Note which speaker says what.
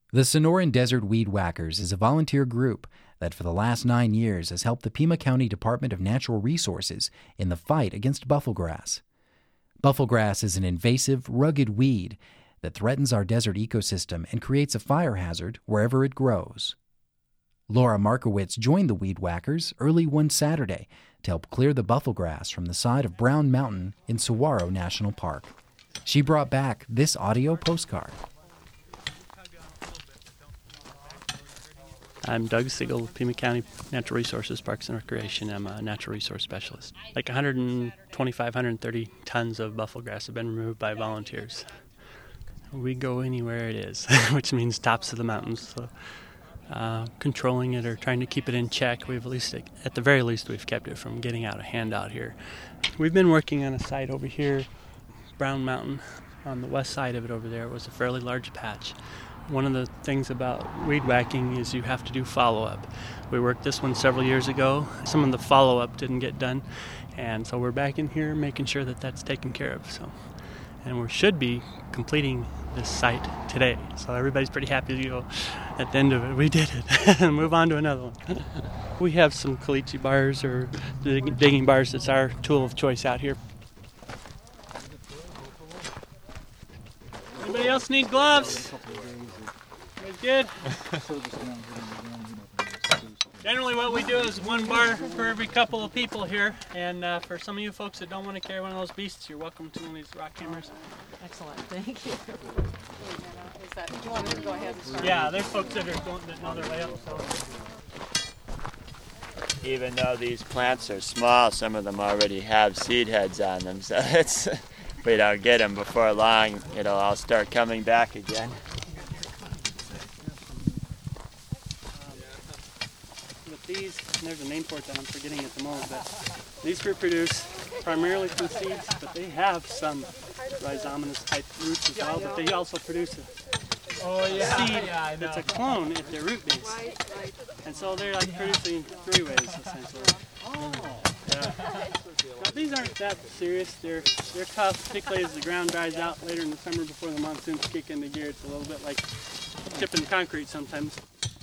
Speaker 1: The Sonoran Desert Weed Whackers is a volunteer group that for the last 9 years has helped the Pima County Department of Natural Resources in the fight against bufflegrass. Bufflegrass is an invasive, rugged weed that threatens our desert ecosystem and creates a fire hazard wherever it grows. Laura Markowitz joined the Weed Whackers early one Saturday to help clear the bufflegrass from the side of Brown Mountain in Saguaro National Park. She brought back this audio postcard.
Speaker 2: I'm Doug Siegel, Pima County Natural Resources, Parks and Recreation. I'm a natural resource specialist. Like 125, 130 tons of bufflegrass have been removed by volunteers. We go anywhere it is, which means tops of the mountains. So, controlling it or trying to keep it in check, at the very least, we've kept it from getting out of hand out here. We've been working on a site over here, Brown Mountain. On the west side of it over there was a fairly large patch. One of the things about weed whacking is you have to do follow-up. We worked this one several years ago. Some of the follow-up didn't get done, and so we're back in here making sure that that's taken care of. And we should be completing this site today, so everybody's pretty happy to go at the end of it. We did it, and move on to another one. We have some caliche bars or digging bars. It's our tool of choice out here. Anybody else need gloves? Good. Generally what we do is one bar for every couple of people here, and for some of you folks that don't want to carry one of those beasts, you're welcome to one of these rock hammers.
Speaker 3: Excellent, thank you. Do you want to go ahead and start?
Speaker 2: Yeah, there's folks that know their way up. So.
Speaker 4: Even though these plants are small, some of them already have seed heads on them, so if we don't get them before long, it'll all start coming back again.
Speaker 2: These, and there's a name for it that I'm forgetting at the moment, but these reproduce primarily from seeds, but they have some rhizomatous type roots as well, but they also produce a seed that's a clone at their root base. And so they're like producing three ways essentially. Yeah. Now, these aren't that serious. They're tough, particularly as the ground dries out later in the summer before the monsoons kick into gear. It's a little bit like chipping concrete sometimes.